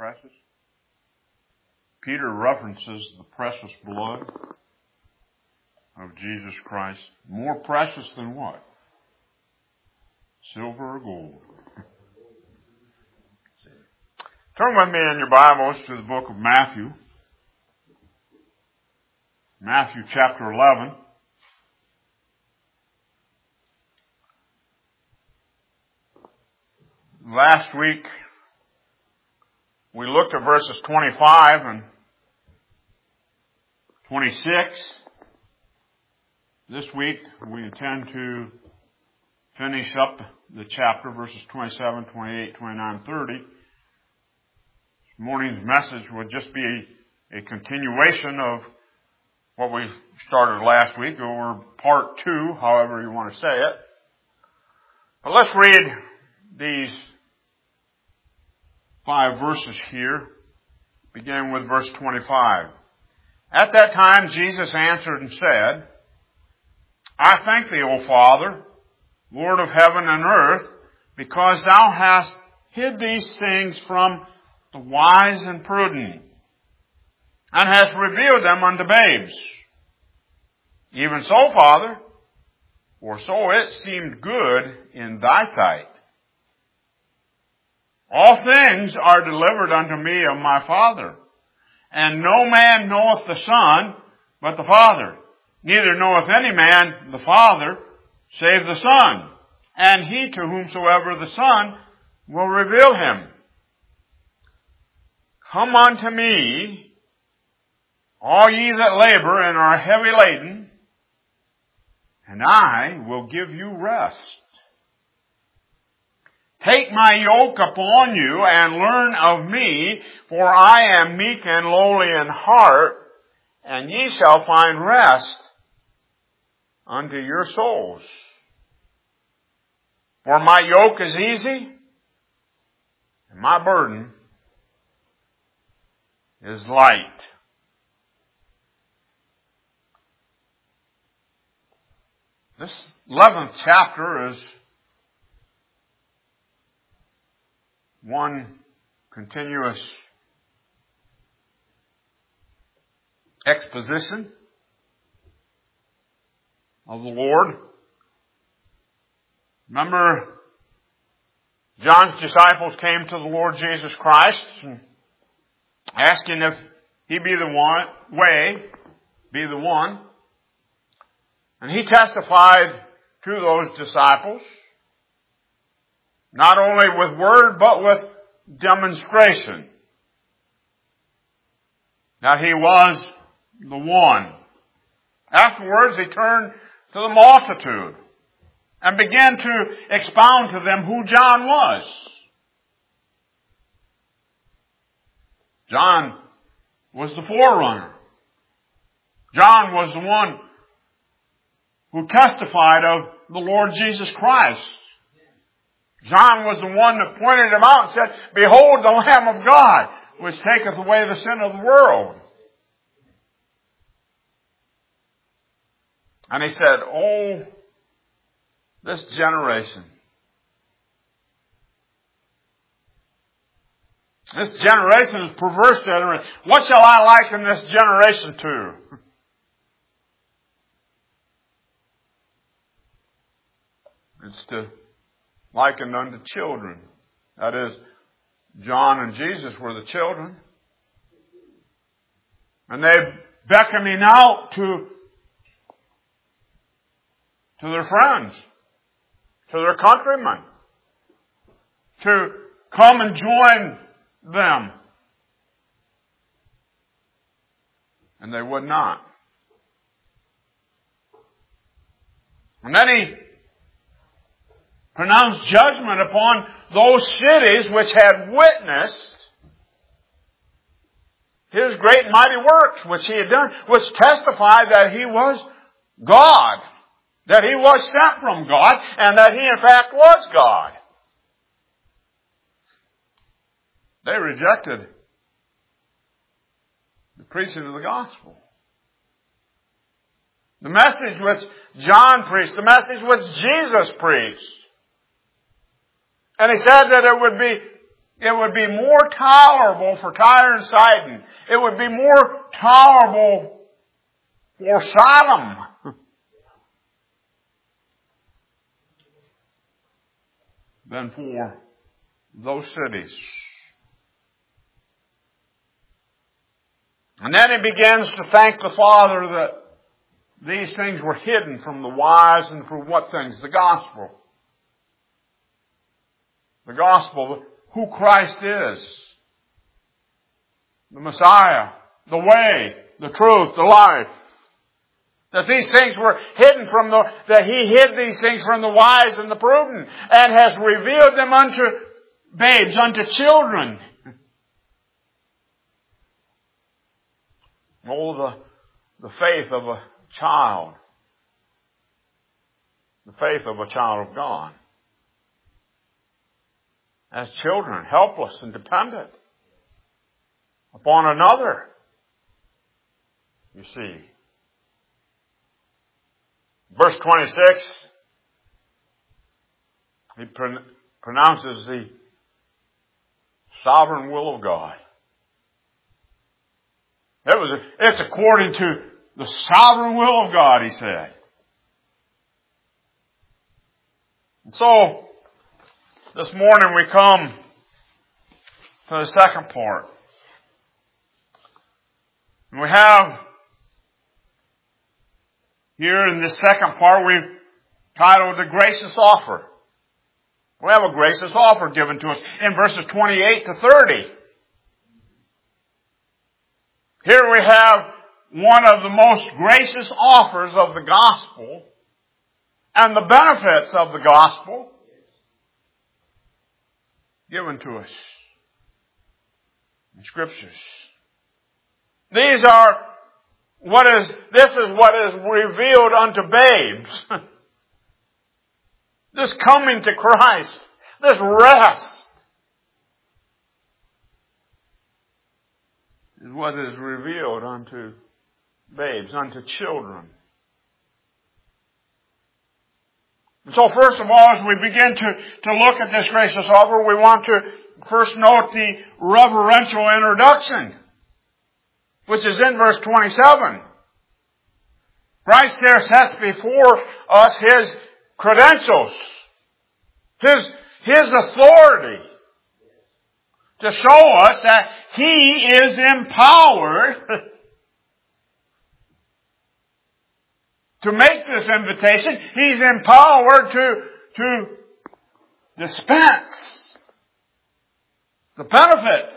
precious? Peter references the precious blood of Jesus Christ. More precious than what? Silver or gold? Turn with me in your Bibles to the book of Matthew. Matthew chapter 11. Last week, we looked at verses 25 and 26. This week, we intend to finish up the chapter, verses 27, 28, 29, 30. This morning's message would just be a continuation of what we started last week, or part 2, however you want to say it. But let's read these 5 verses here, beginning with verse 25. At that time, Jesus answered and said, I thank thee, O Father, Lord of heaven and earth, because thou hast hid these things from the wise and prudent, and hast revealed them unto babes. Even so, Father, for so it seemed good in thy sight. All things are delivered unto me of my Father, and no man knoweth the Son but the Father. Neither knoweth any man the Father save the Son, and he to whomsoever the Son will reveal him. Come unto me, all ye that labor and are heavy laden, and I will give you rest. Take my yoke upon you and learn of me, for I am meek and lowly in heart, and ye shall find rest unto your souls. For my yoke is easy, and my burden is light. This 11th chapter is one continuous exposition of the Lord. Remember, John's disciples came to the Lord Jesus Christ and asking if he be the one. And he testified to those disciples, not only with word, but with demonstration, that he was the one. Afterwards, he turned to the multitude and began to expound to them who John was. John was the forerunner. John was the one who testified of the Lord Jesus Christ. John was the one that pointed him out and said, Behold the Lamb of God, which taketh away the sin of the world. And he said, Oh, this generation. This generation is perverse generation. What shall I liken this generation to? It's to likened unto children. That is, John and Jesus were the children. And they beckoning out to their friends, to their countrymen, to come and join them. And they would not. And then he pronounced judgment upon those cities which had witnessed his great and mighty works which he had done, which testified that he was God, that he was sent from God, and that he in fact was God. They rejected the preaching of the gospel. The message which John preached, the message which Jesus preached. And he said that it would be It would be more tolerable for Tyre and Sidon. It would be more tolerable for Sodom than for those cities. And then he begins to thank the Father that these things were hidden from the wise, and for what things? The gospel. The gospel, who Christ is. The Messiah, the way, the truth, the life. That these things were hidden that He hid these things from the wise and the prudent, and has revealed them unto babes, unto children. Oh, the faith of a child. The faith of a child of God. As children, helpless and dependent upon another. You see. Verse 26, he pronounces the sovereign will of God. It's according to the sovereign will of God, he said. And so, this morning we come to the second part. And we have, here in this second part, we've titled the gracious offer. We have a gracious offer given to us in verses 28 to 30. Here we have one of the most gracious offers of the gospel and the benefits of the gospel given to us in Scriptures. This is what is revealed unto babes. This coming to Christ, this rest, is what is revealed unto babes, unto children. And so first of all, as we begin to look at this gracious offer, we want to first note the reverential introduction, which is in verse 27. Christ there sets before us His credentials, His authority, to show us that He is empowered to make this invitation. He's empowered to dispense the benefits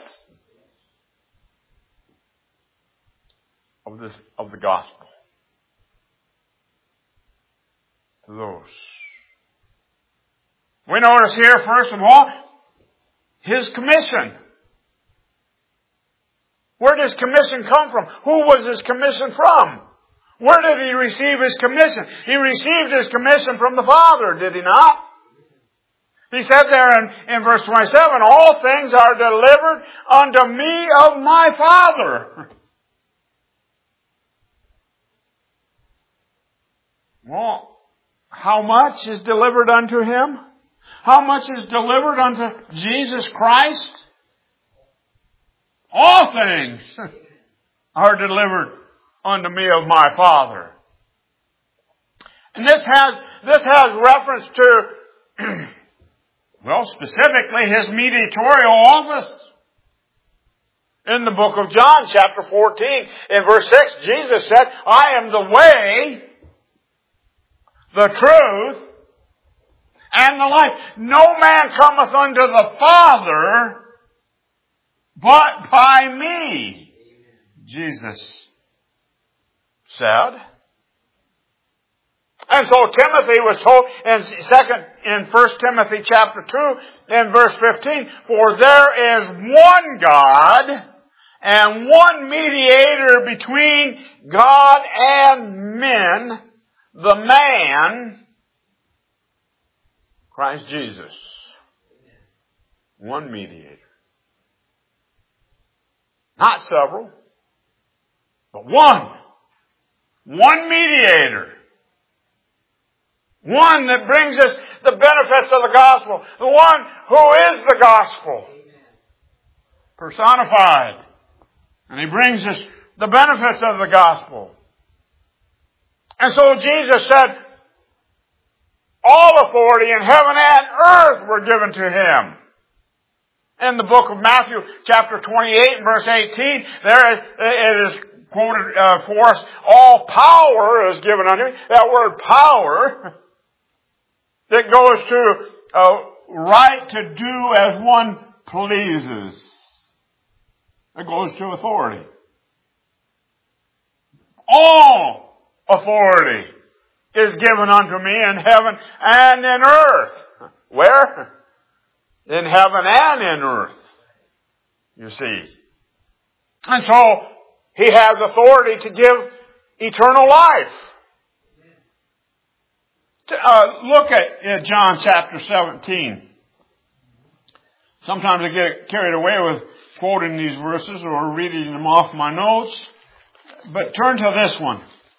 of the gospel to those. We notice here, first of all, His commission. Where does commission come from? Who was His commission from? Where did He receive His commission? He received His commission from the Father, did He not? He said there in verse 27, all things are delivered unto me of my Father. Well, how much is delivered unto Him? How much is delivered unto Jesus Christ? All things are delivered unto me of my Father. And this has reference to, well, specifically His mediatorial office. In the book of John, chapter 14, in verse 6, Jesus said, I am the way, the truth, and the life. No man cometh unto the Father but by me, Jesus said. And so Timothy was told in 1 Timothy chapter 2, in verse 15, for there is one God and one mediator between God and men, the man, Christ Jesus. One mediator. Not several, but one. One mediator. One that brings us the benefits of the gospel. The one who is the gospel. personified. And He brings us the benefits of the gospel. And so Jesus said, all authority in heaven and earth were given to Him. In the book of Matthew, chapter 28 and verse 18, it is quoted for us, all power is given unto me. That word power, that goes to right to do as one pleases. It goes to authority. All authority is given unto me in heaven and in earth. Where? In heaven and in earth. You see. And so, He has authority to give eternal life. Look at John chapter 17. Sometimes I get carried away with quoting these verses or reading them off my notes. But turn to this one.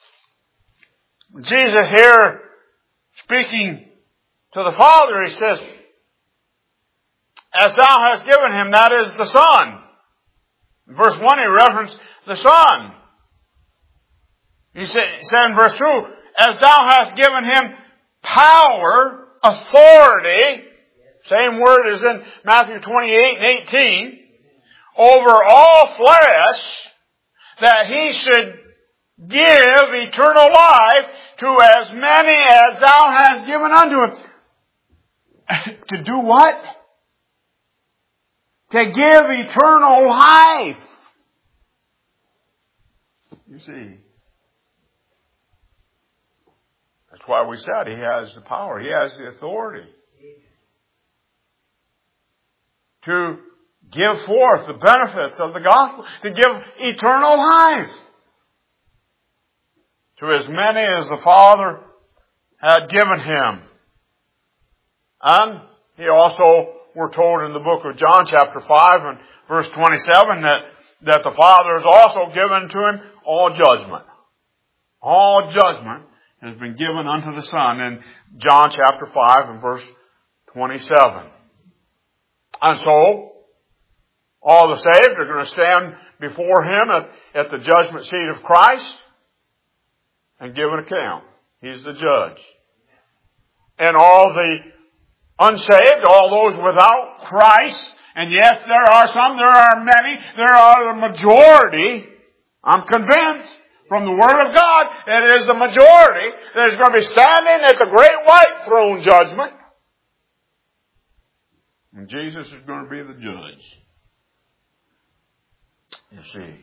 Jesus here, speaking to the Father, He says, as Thou hast given Him, that is the Son. In verse 1 He referenced the Son. He said in verse 2, as Thou hast given Him power, authority, same word as in Matthew 28 and 18, over all flesh, that He should give eternal life to as many as Thou hast given unto Him. To do what? To give eternal life. You see. That's why we said He has the power. He has the authority. To give forth the benefits of the gospel. To give eternal life. To as many as the Father had given Him. And He also, we're told in the book of John chapter 5 and verse 27 that the Father has also given to Him all judgment. All judgment has been given unto the Son in John chapter 5 and verse 27. And so, all the saved are going to stand before Him at the judgment seat of Christ and give an account. He's the judge. And all the unsaved, all those without Christ, and yes, there are some, there are many, there are the majority, I'm convinced, from the Word of God, it is the majority that is going to be standing at the great white throne judgment. And Jesus is going to be the judge. You see.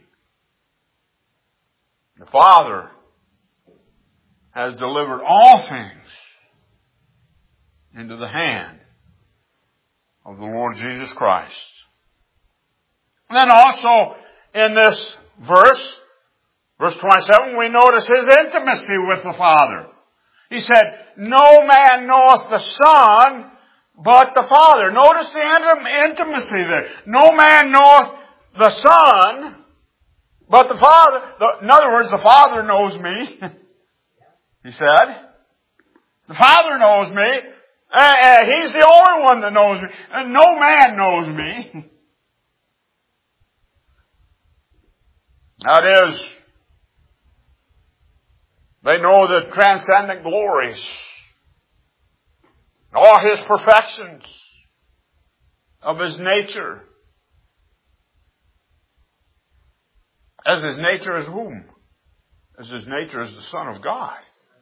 The Father has delivered all things into the hand of the Lord Jesus Christ. And then also in this verse 27, we notice His intimacy with the Father. He said, no man knoweth the Son but the Father. Notice the intimacy there. No man knoweth the Son but the Father. In other words, the Father knows me. He said, the Father knows me. He's the only one that knows me. And no man knows me. That is, they know the transcendent glories, all His perfections of His nature. As His nature is whom? As His nature is the Son of God.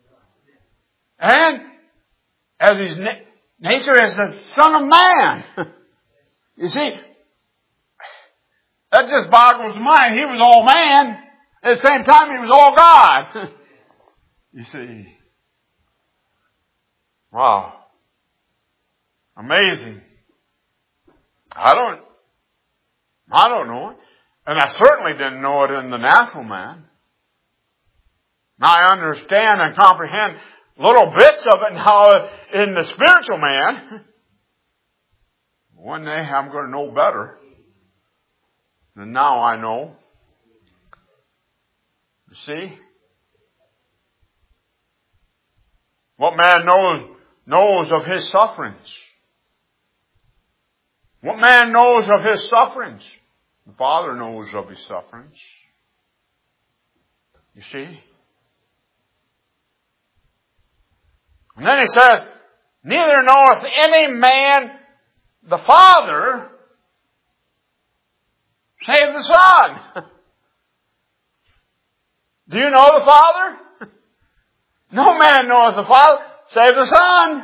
And as His nature is the Son of Man. You see, that just boggles the mind. He was all man. At the same time, He was all God. You see. Wow. Amazing. I don't know it. And I certainly didn't know it in the natural man. I understand and comprehend little bits of it now in the spiritual man. One day I'm going to know better than now I know. You see? What man knows of His sufferings? What man knows of His sufferings? The Father knows of His sufferings. You see? And then He says, neither knoweth any man the Father save the Son. Do you know the Father? No man knoweth the Father save the Son.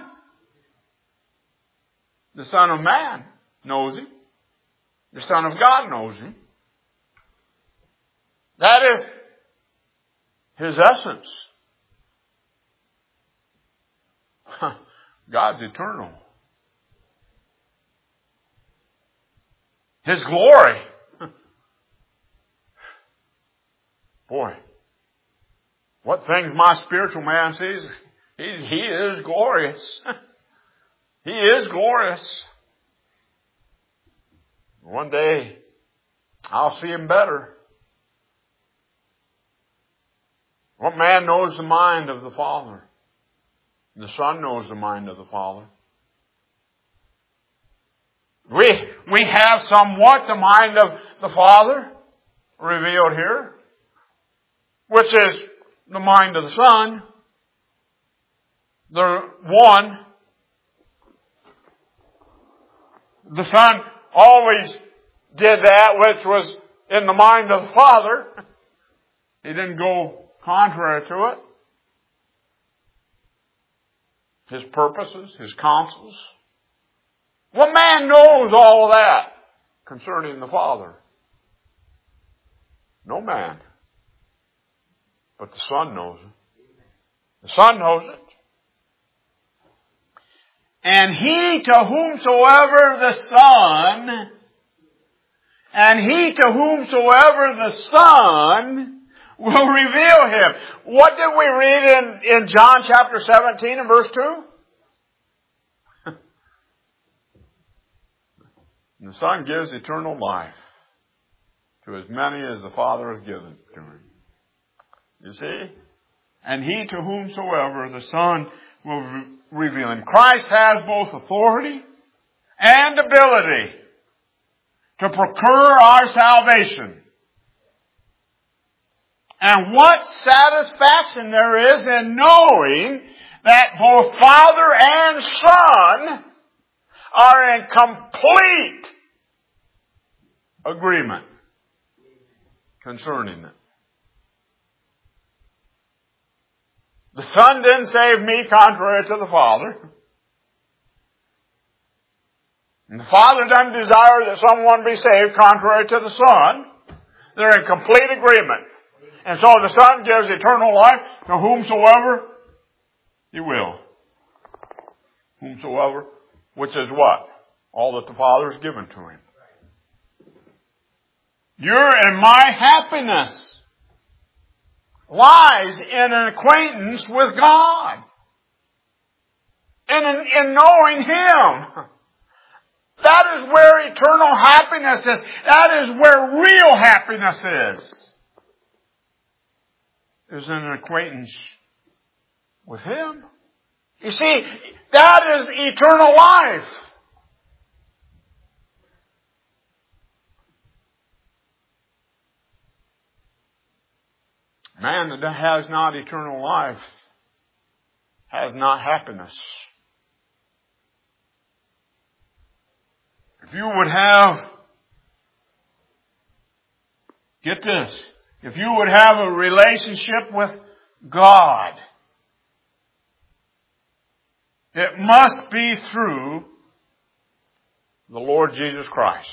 The Son of Man knows Him. The Son of God knows Him. That is His essence. God's eternal. His glory. Boy, what things my spiritual man sees, he is glorious. He is glorious. One day, I'll see Him better. What man knows the mind of the Father? The Son knows the mind of the Father. We have somewhat the mind of the Father revealed here, which is the mind of the Son. The one, the Son always did that which was in the mind of the Father. He didn't go contrary to it. His purposes, His counsels. What man knows all of that concerning the Father? No man. But the Son knows it. The Son knows it. And He to whomsoever the Son, will reveal Him. What did we read in John chapter 17 and verse 2? And the Son gives eternal life to as many as the Father has given to Him. You see? And He to whomsoever the Son will reveal Him. Christ has both authority and ability to procure our salvation. And what satisfaction there is in knowing that both Father and Son are in complete agreement concerning it. The Son didn't save me contrary to the Father. And the Father doesn't desire that someone be saved contrary to the Son. They're in complete agreement. And so the Son gives eternal life to whomsoever He will. Whomsoever, which is what? All that the Father has given to Him. Your and my happiness lies in an acquaintance with God. In knowing Him. That is where eternal happiness is. That is where real happiness is in an acquaintance with Him. You see, that is eternal life. Man that has not eternal life has not happiness. If you would have, get this, if you would have a relationship with God, it must be through the Lord Jesus Christ.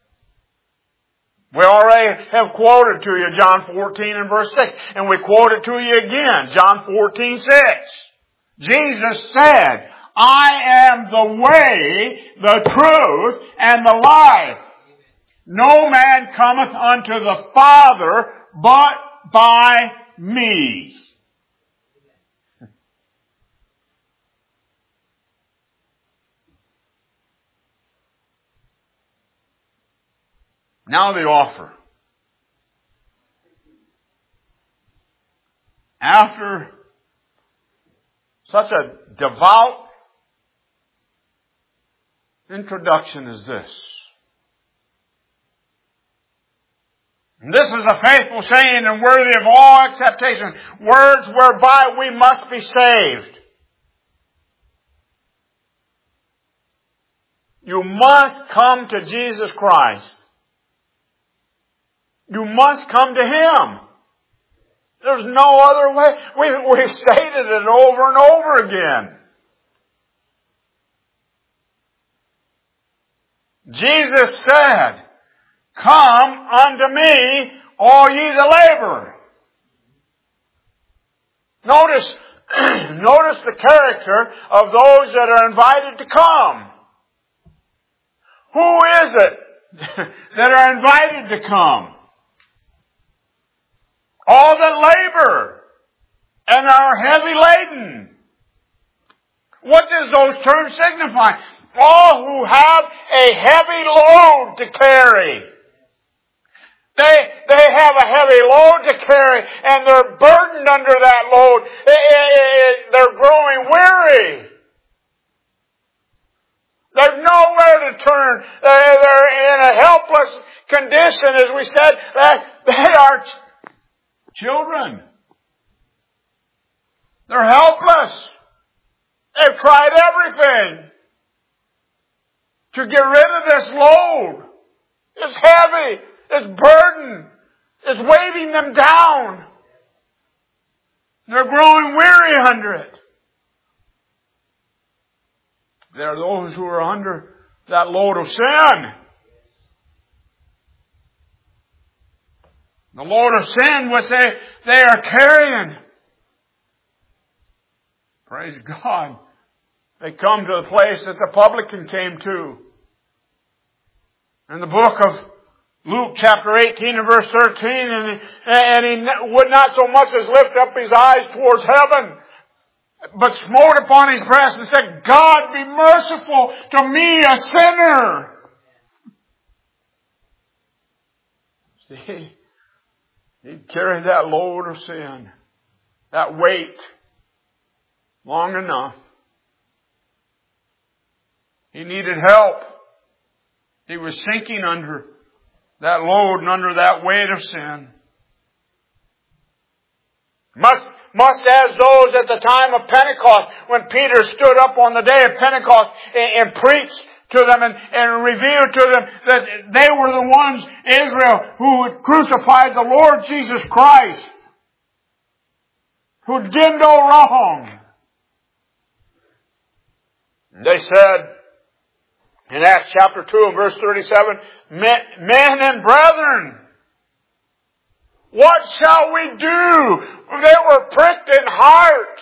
We already have quoted to you John 14 and verse 6, and we quote it to you again, John 14:6. Jesus said, I am the way, the truth, and the life. No man cometh unto the Father but by me. Now the offer. After such a devout introduction as this, This is a faithful saying and worthy of all acceptation. Words whereby we must be saved. You must come to Jesus Christ. You must come to Him. There's no other way. We've stated it over and over again. Jesus said, "Come unto me, all ye that labor." Notice the character of those that are invited to come. Who is it that are invited to come? All that labor and are heavy laden. What does those terms signify? All who have a heavy load to carry. They have a heavy load to carry, and they're burdened under that load. They're growing weary. There's nowhere to turn. They're in a helpless condition, as we said. They are children. They're helpless. They've tried everything to get rid of this load. It's heavy. It's burden. It's weighting them down. They're growing weary under it. There are those who are under that load of sin. The load of sin which they are carrying. Praise God. They come to the place that the publican came to. In the book of Luke chapter 18 and verse 13, and he would not so much as lift up his eyes towards heaven, but smote upon his breast and said, "God, be merciful to me, a sinner." See, he carried that load of sin, that weight, long enough. He needed help. He was sinking under that load and under that weight of sin. Must as those at the time of Pentecost, when Peter stood up on the day of Pentecost and preached to them and revealed to them that they were the ones, Israel, who had crucified the Lord Jesus Christ, who did no wrong. They said, in Acts chapter 2 and verse 37, "Men and brethren, what shall we do?" They were pricked in heart.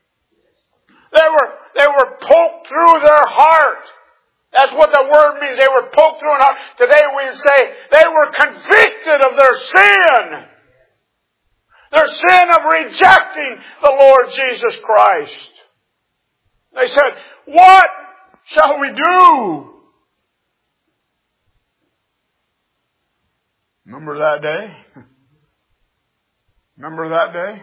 They were poked through their heart. That's what the word means. They were poked through an heart. Today we would say they were convicted of their sin. Their sin of rejecting the Lord Jesus Christ. They said, "What shall we do?" Remember that day? Remember that day?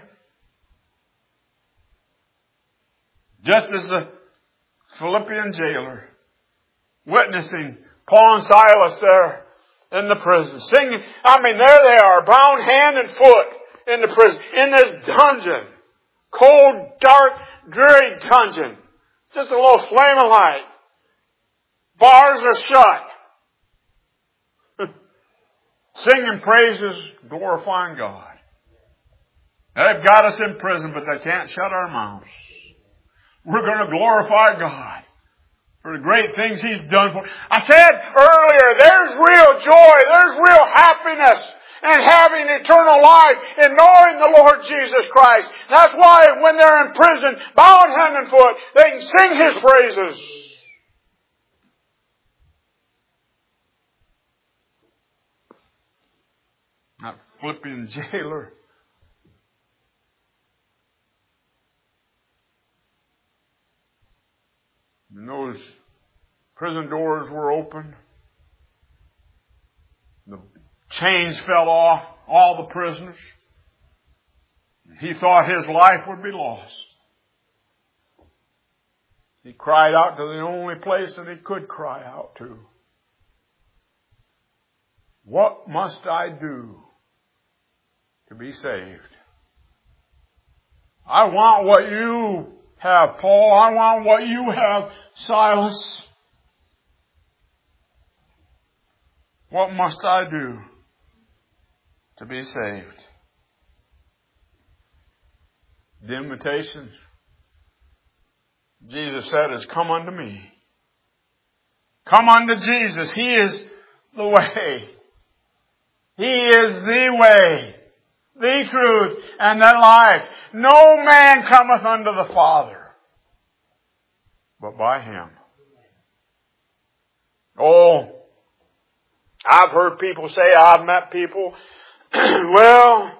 Just as the Philippian jailer, witnessing Paul and Silas there in the prison, singing. There they are, bound hand and foot in the prison, in this dungeon. Cold, dark, dreary dungeon. Just a little flame of light. Bars are shut. Singing praises, glorifying God. They've got us in prison, but they can't shut our mouths. We're going to glorify God for the great things He's done for us. I said earlier, there's real joy, there's real happiness in having eternal life in knowing the Lord Jesus Christ. That's why when they're in prison, bound hand and foot, they can sing His praises. That Philippian jailer. And those prison doors were open. The chains fell off all the prisoners. He thought his life would be lost. He cried out to the only place that he could cry out to. "What must I do to be saved. I want what you have, Paul. I want what you have, Silas. What must I do to be saved? The invitation, Jesus said, is come unto me. Come unto Jesus. He is the way. He is the way, the truth, and the life. No man cometh unto the Father but by Him. Oh, I've heard people say, I've met people, well,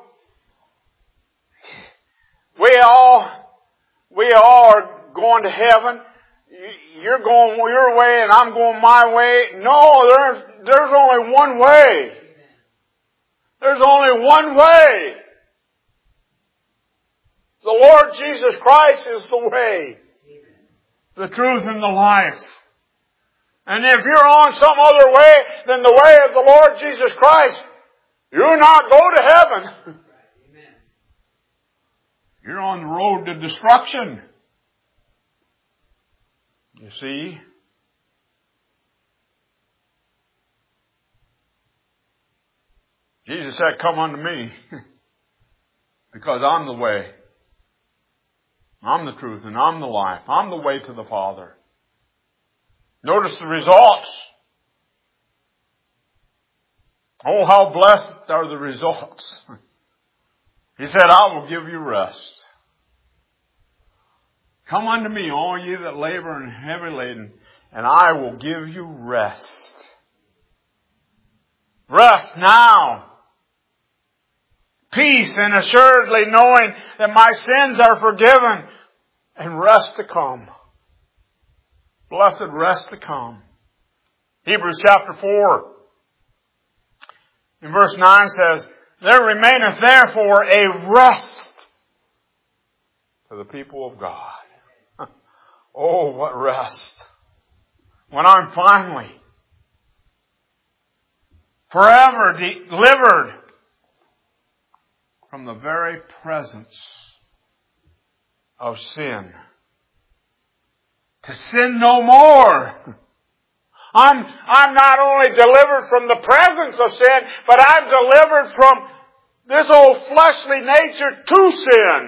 we all are going to heaven. You're going your way and I'm going my way. No, there's only one way. There's only one way. The Lord Jesus Christ is the way, the truth, and the life. And if you're on some other way than the way of the Lord Jesus Christ, you'll not go to heaven. You're on the road to destruction. You see? Jesus said, come unto me, because I'm the way. I'm the truth and I'm the life. I'm the way to the Father. Notice the results. Oh, how blessed are the results. He said, I will give you rest. Come unto me, all ye that labor and are heavy laden, and I will give you rest. Rest now. Peace, and assuredly knowing that my sins are forgiven, and rest to come. Blessed rest to come. Hebrews chapter 4 in verse 9 says, there remaineth therefore a rest to the people of God. Oh, what rest. When I'm finally, forever delivered from the very presence of sin. To sin no more. I'm not only delivered from the presence of sin, but I'm delivered from this old fleshly nature to sin.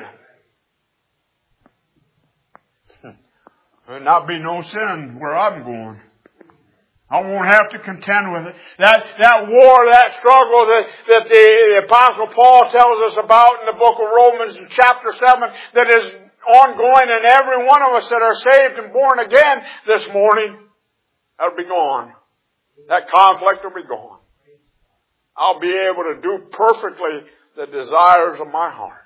There'll not be no sin where I'm going. I won't have to contend with it. That war, that struggle that the Apostle Paul tells us about in the book of Romans in chapter 7, that is ongoing in every one of us that are saved and born again this morning, that'll be gone. That conflict will be gone. I'll be able to do perfectly the desires of my heart.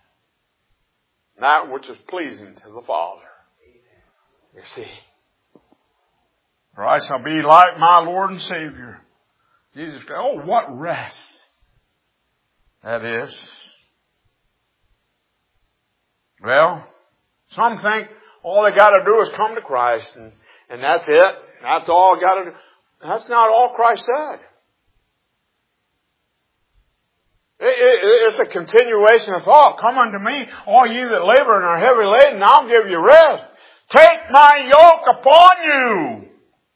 That which is pleasing to the Father. You see. For I shall be like my Lord and Savior, Jesus Christ. Oh, what rest that is. Well, some think all they got to do is come to Christ and that's it. That's all got to do. That's not all Christ said. It's a continuation of thought. Come unto me, all ye that labor and are heavy laden, and I'll give you rest. Take my yoke upon you.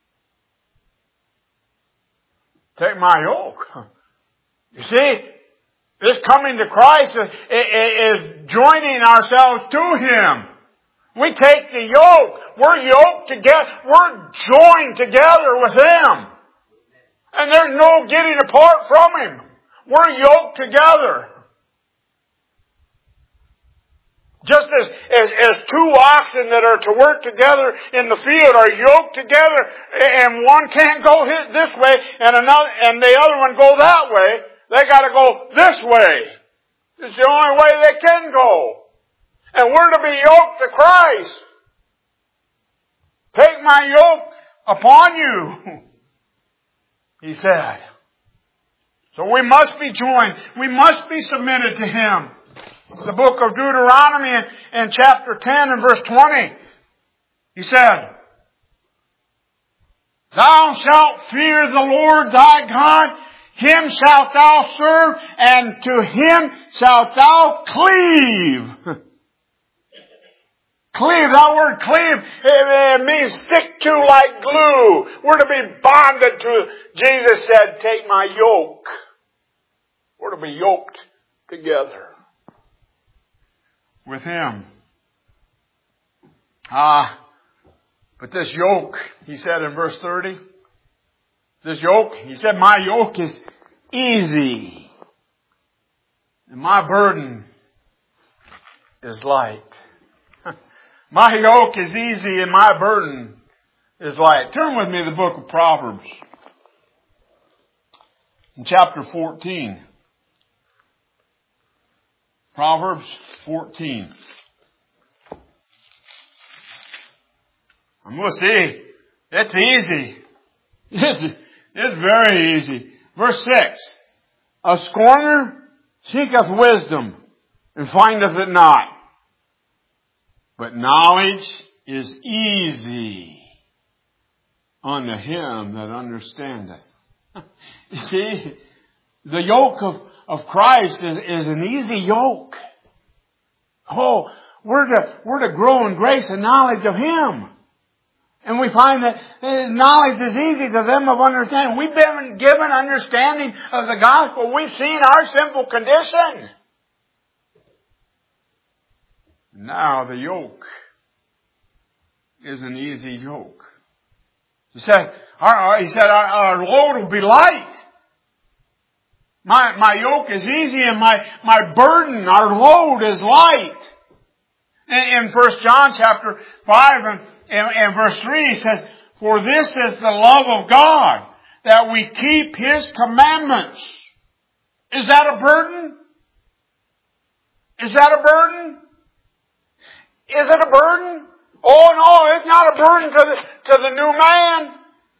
Take my yoke. You see, this coming to Christ is joining ourselves to Him. We take the yoke. We're yoked together. We're joined together with Him. And there's no getting apart from Him. We're yoked together. Just as two oxen that are to work together in the field are yoked together, and one can't go this way and the other one go that way, they got to go this way. It's the only way they can go. And we're to be yoked to Christ. Take my yoke upon you, He said. So we must be joined. We must be submitted to Him. The book of Deuteronomy in chapter 10 and verse 20. He said, Thou shalt fear the Lord thy God. Him shalt thou serve, and to Him shalt thou cleave. Cleave, that word cleave, it means stick to like glue. We're to be bonded to. Jesus said, take my yoke. We're to be yoked together with Him. But this yoke, He said in verse 30, this yoke, He said, my yoke is easy, and my burden is light. My yoke is easy and my burden is light. Turn with me to the book of Proverbs. In chapter 14. Proverbs 14. I'm going to see. It's easy. It's very easy. Verse 6. A scorner seeketh wisdom and findeth it not. But knowledge is easy unto him that understandeth. You see, the yoke of Christ is an easy yoke. Oh, we're to grow in grace and knowledge of Him. And we find that knowledge is easy to them of understanding. We've been given understanding of the gospel. We've seen our sinful condition. Now the yoke is an easy yoke. He said, our load will be light. My yoke is easy and my burden, our load is light. In 1 John chapter 5 and verse 3 he says, for this is the love of God, that we keep His commandments. Is that a burden? Is that a burden? Is it a burden? Oh no, it's not a burden to the new man.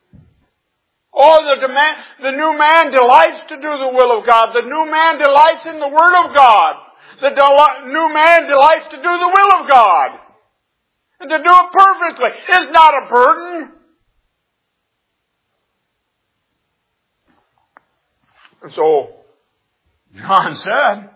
Oh, the new man delights to do the will of God. The new man delights in the Word of God. The new man delights to do the will of God. And to do it perfectly. It's not a burden. And so, John said,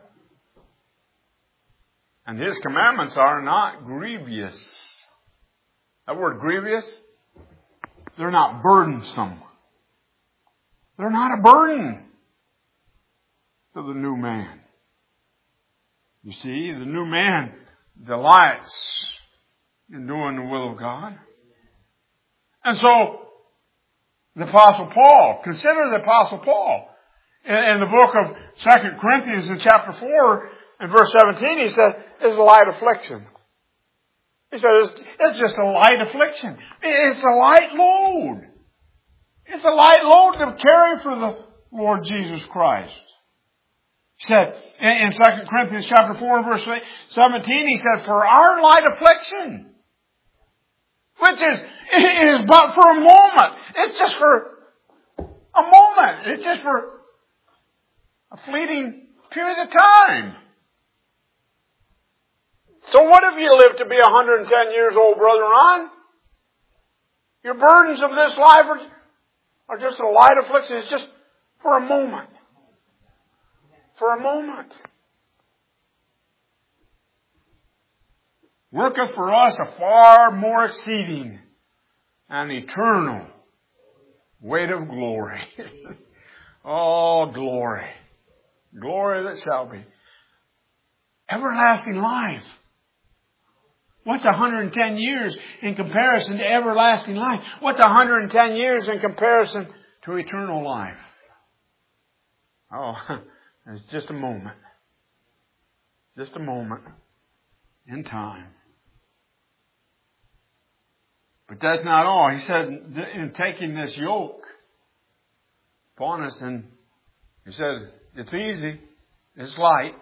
and His commandments are not grievous. That word grievous, they're not burdensome. They're not a burden to the new man. You see, the new man delights in doing the will of God. And so, the Apostle Paul, consider the Apostle Paul. In the book of 2 Corinthians in chapter 4 and verse 17, he says, it's a light affliction. He says, it's just a light affliction. It's a light load. It's a light load to carry for the Lord Jesus Christ. He said, in 2 Corinthians chapter 4 and verse 17, he said, for our light affliction, which is but for a moment. It's just for a moment. It's just for a fleeting period of time. So what if you live to be 110 years old, Brother Ron? Your burdens of this life are just a light affliction. It's just for a moment. For a moment. Worketh for us a far more exceeding and eternal weight of glory. Oh, glory. Glory that shall be. Everlasting life. What's 110 years in comparison to everlasting life? What's 110 years in comparison to eternal life? Oh, it's just a moment. Just a moment in time. But that's not all. He said, in taking this yoke upon us, and He said, it's easy, it's light.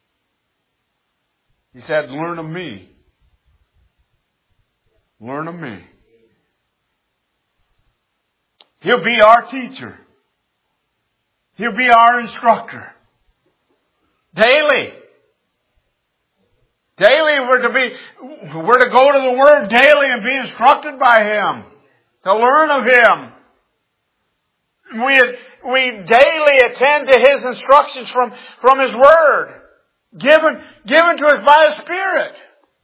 He said, learn of me. Learn of me. He'll be our teacher. He'll be our instructor. Daily. Daily we're to go to the Word daily and be instructed by Him. To learn of Him. We daily attend to His instructions from His Word, given to us by His Spirit.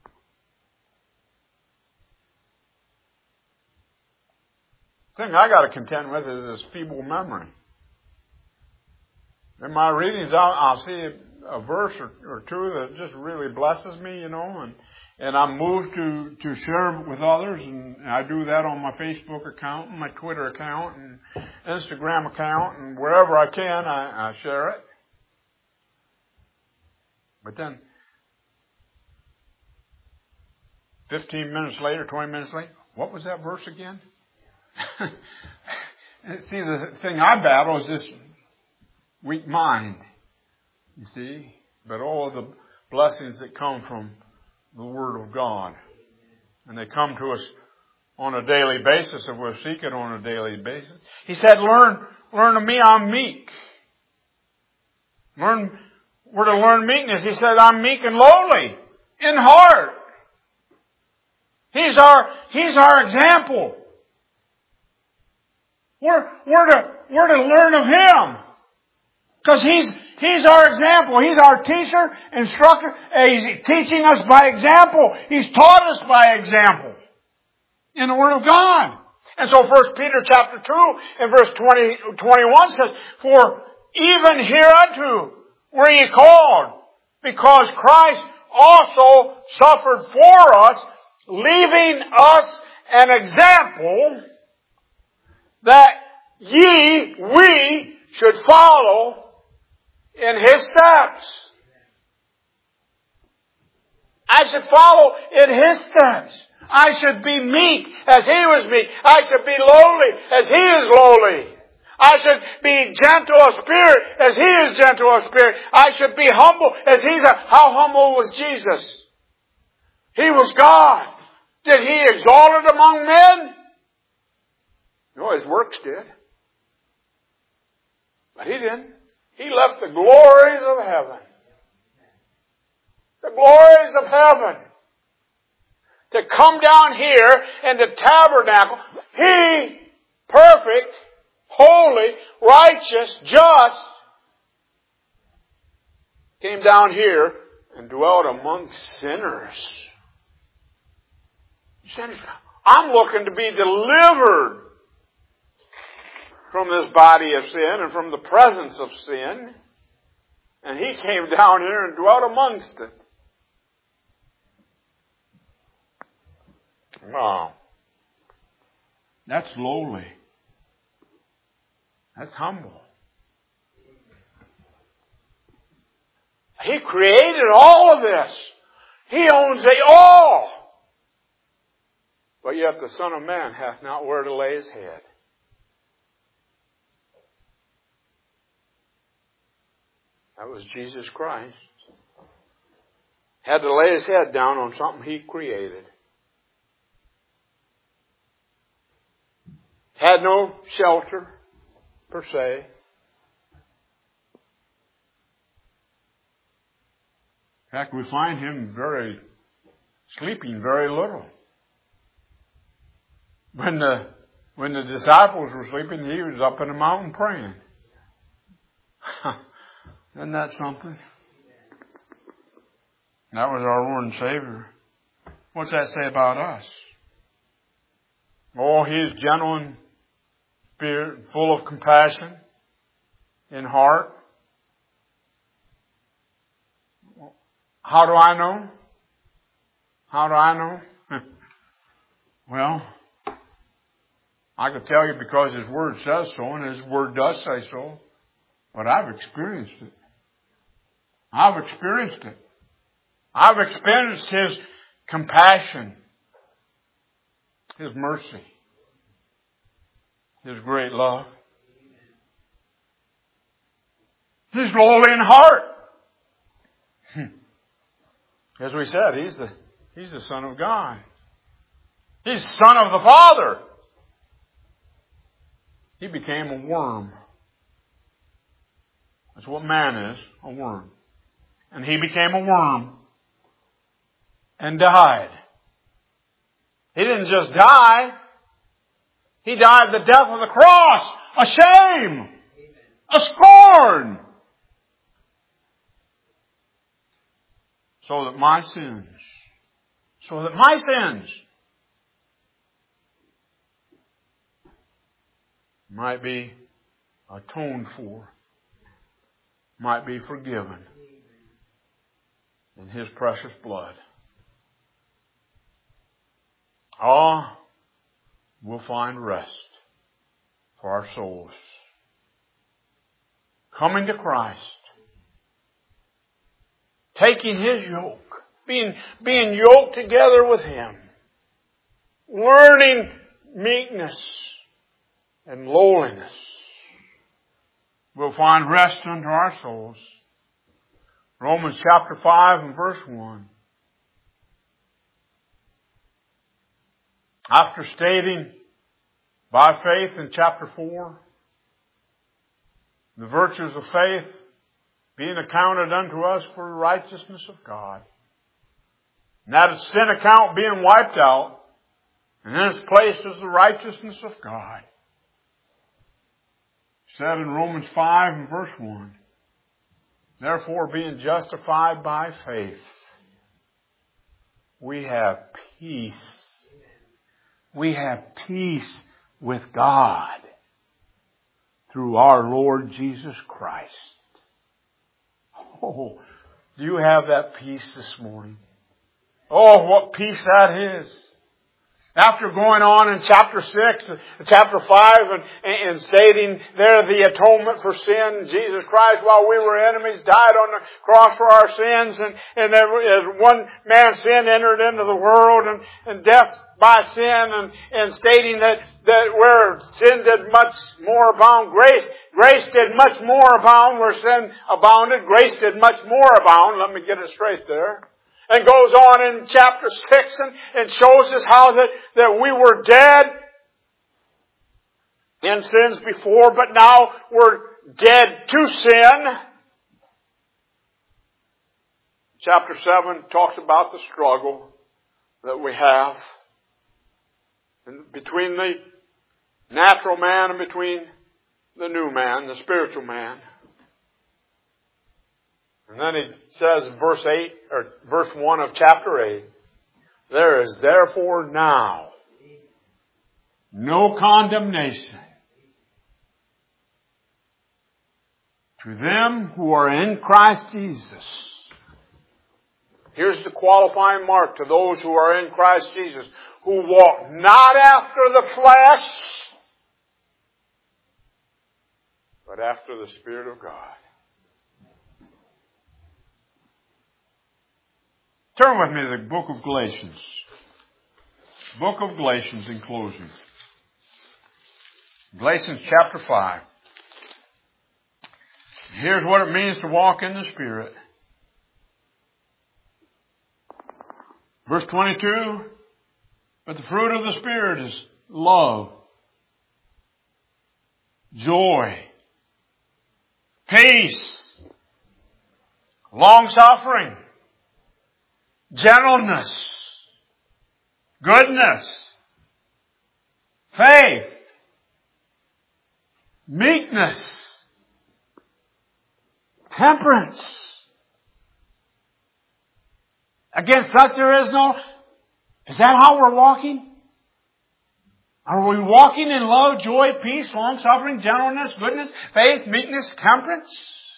The thing I got to contend with is this feeble memory. In my readings, I'll see a verse or two that just really blesses me, and I'm moved to share with others, and I do that on my Facebook account, and my Twitter account, and Instagram account, and wherever I can, I share it. But then, 15 minutes later, 20 minutes later, what was that verse again? See, the thing I battle is this weak mind, you see. But all of the blessings that come from the Word of God. And they come to us on a daily basis, if we'll seek it on a daily basis. He said, learn of me, I'm meek. We're to learn meekness. He said, I'm meek and lowly in heart. He's our example. We're to learn of Him. Because He's our example. He's our teacher, instructor. He's teaching us by example. He's taught us by example in the Word of God. And so 1 Peter chapter 2 and verse 21 says, for even hereunto were ye called, because Christ also suffered for us, leaving us an example that we should follow in His steps. I should follow in His steps. I should be meek as He was meek. I should be lowly as He is lowly. I should be gentle of spirit as He is gentle of spirit. I should be humble as He's how humble was Jesus? He was God. Did He exalt it among men? No, His works did. But He didn't. He left the glories of heaven. The glories of heaven. To come down here in the tabernacle. He, perfect, holy, righteous, just, came down here and dwelt among sinners. Sinners. I'm looking to be delivered from this body of sin and from the presence of sin. And He came down here and dwelt amongst it. Wow. That's lowly. That's humble. He created all of this. He owns it all. But yet the Son of Man hath not where to lay His head. That was Jesus Christ. Had to lay His head down on something He created. Had no shelter, per se. In fact, we find Him sleeping very little. When the disciples were sleeping, He was up in the mountain praying. Isn't that something? That was our Lord and Savior. What's that say about us? Oh, He is gentle in spirit, full of compassion in heart. How do I know? How do I know? Well, I could tell you because His Word says so, and His Word does say so. But I've experienced it. I've experienced it. I've experienced His compassion, His mercy, His great love. He's lowly in heart. As we said, He's the Son of God. He's the Son of the Father. He became a worm. That's what man is, a worm. And He became a worm and died. He didn't just die. He died the death of the cross, a shame, a scorn, so that my sins might be atoned for, might be forgiven in His precious blood. We'll find rest for our souls. Coming to Christ, taking His yoke, being yoked together with Him, learning meekness and lowliness. We'll find rest unto our souls. Romans chapter 5 and verse 1. After stating by faith in chapter 4, the virtues of faith being accounted unto us for the righteousness of God, and that sin account being wiped out, and in its place is the righteousness of God. Said in Romans 5 and verse 1, therefore being justified by faith, we have peace. We have peace with God through our Lord Jesus Christ. Oh, do you have that peace this morning? Oh, what peace that is. After going on in chapter 6, chapter 5, and stating there the atonement for sin, Jesus Christ, while we were enemies, died on the cross for our sins, and there, as one man's sin entered into the world, and death by sin, and stating that where sin did much more abound, grace did much more abound. Where sin abounded, grace did much more abound. Let me get it straight there. And goes on in chapter 6 and shows us how that we were dead in sins before, but now we're dead to sin. Chapter 7 talks about the struggle that we have between the natural man and between the new man, the spiritual man. And then he says in verse 8, or verse 1 of chapter 8, there is therefore now no condemnation to them who are in Christ Jesus. Here's the qualifying mark to those who are in Christ Jesus, who walk not after the flesh, but after the Spirit of God. Turn with me to the book of Galatians. Book of Galatians in closing. Galatians chapter 5. Here's what it means to walk in the Spirit. Verse 22. But the fruit of the Spirit is love, joy, peace, long-suffering, gentleness, goodness, faith, meekness, temperance. Against such there is no... Is that how we're walking? Are we walking in love, joy, peace, long-suffering, gentleness, goodness, faith, meekness, temperance?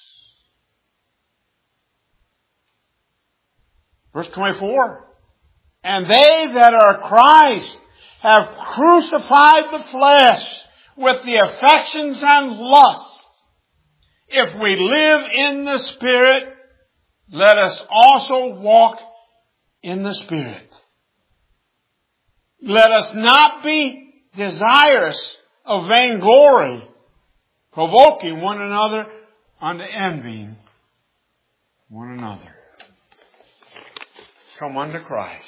Verse 24. And they that are Christ have crucified the flesh with the affections and lusts. If we live in the Spirit, let us also walk in the Spirit. Let us not be desirous of vainglory, provoking one another unto envying one another. Come unto Christ,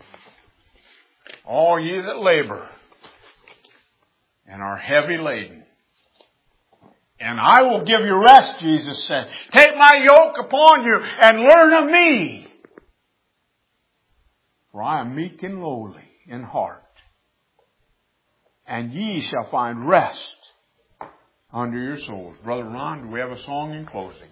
all ye that labor and are heavy laden, and I will give you rest, Jesus said. Take my yoke upon you and learn of me, for I am meek and lowly in heart, and ye shall find rest unto your souls. Brother Ron, do we have a song in closing?